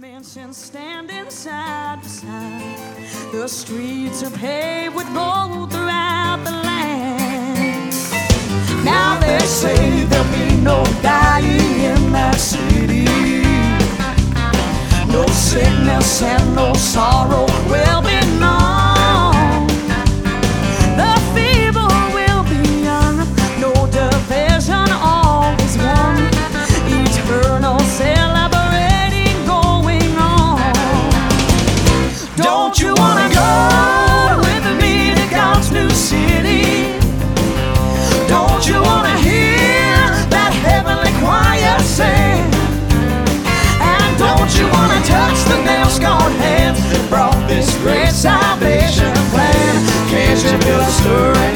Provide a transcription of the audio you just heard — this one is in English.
mansions standing side by side. The streets are paved with gold throughout the land. Now they say there'll be no dying in that city. No sickness and no sorrow will be known. The feeble will be young, no division, all is one. Eternal celebrating going on. Don't you wanna go with me to God's new city? Don't you wanna hear that heavenly choir sing? And don't you wanna touch the nail-scarred hands that brought this great salvation plan? Can't you feel the stirring